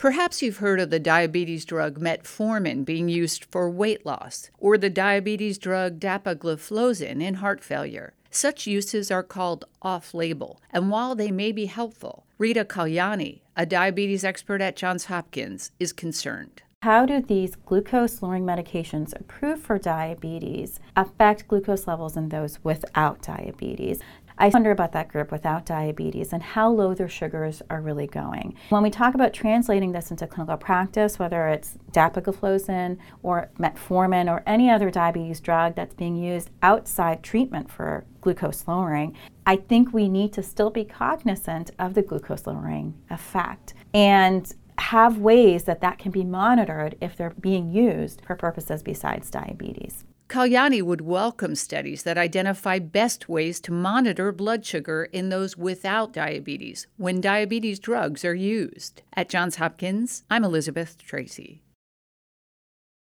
Perhaps you've heard of the diabetes drug metformin being used for weight loss, or the diabetes drug dapagliflozin in heart failure. Such uses are called off-label, and while they may be helpful, Rita Kalyani, a diabetes expert at Johns Hopkins, is concerned. How do these glucose-lowering medications approved for diabetes affect glucose levels in those without diabetes? I wonder about that group without diabetes and how low their sugars are really going. When we talk about translating this into clinical practice, whether it's dapagliflozin or metformin or any other diabetes drug that's being used outside treatment for glucose lowering, I think we need to still be cognizant of the glucose lowering effect and have ways that can be monitored if they're being used for purposes besides diabetes. Kalyani would welcome studies that identify best ways to monitor blood sugar in those without diabetes when diabetes drugs are used. At Johns Hopkins, I'm Elizabeth Tracy.